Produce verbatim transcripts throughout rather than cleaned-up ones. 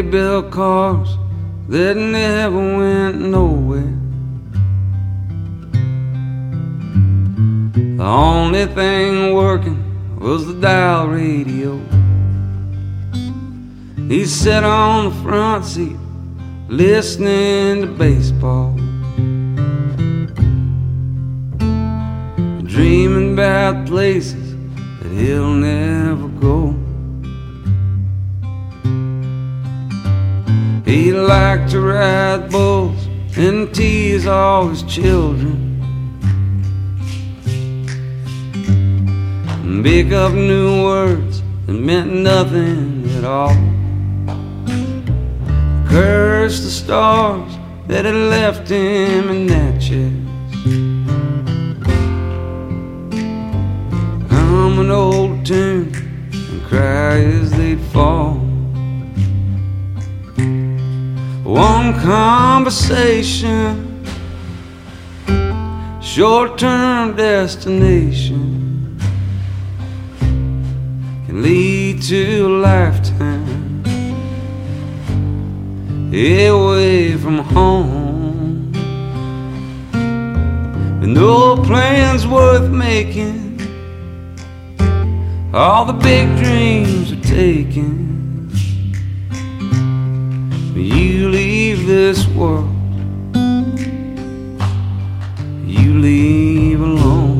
built cars that never went nowhere. The only thing working was the dial radio. He sat on the front seat listening to baseball, dreaming about places that he'll never go. He liked to ride bulls and tease all his children, and pick up new words that meant nothing at all. Curse the stars that had left him in Natchez. Hum an old tune and cry as they'd fall. One conversation, short-term destination, can lead to a lifetime away from home. With no plans worth making, all the big dreams are taken. You leave this world, you leave alone.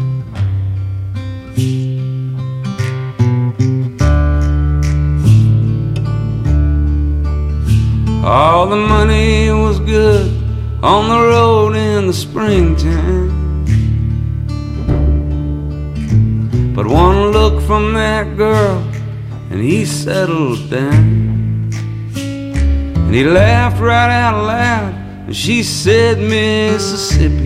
All the money was good on the road in the springtime, but one look from that girl and he settled down. And he laughed right out loud and she said Mississippi.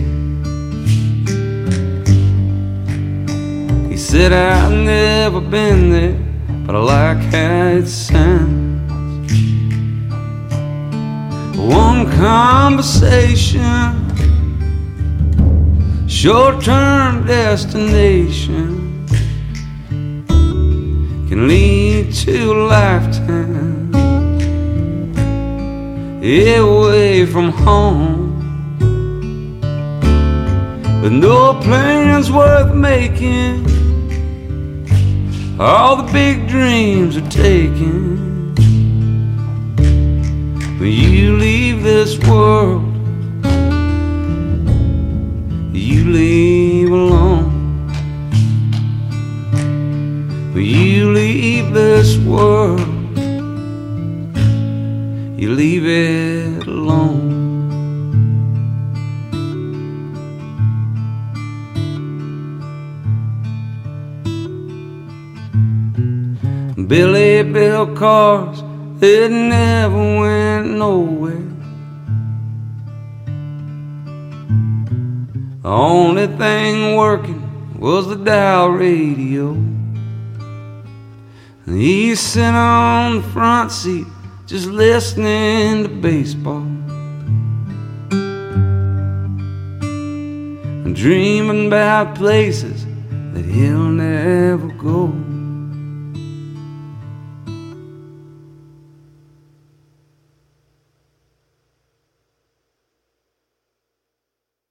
He said I've never been there, but I like how it sounds. One conversation, short-term destination, can lead to a lifetime away from home. With no plans worth making, all the big dreams are taken. When you leave this world, you leave alone. When you leave this world, you leave it alone. Billy built cars that never went nowhere. The only thing working was the dial radio. And he sat on the front seat just listening to baseball and dreaming about places that he'll never go.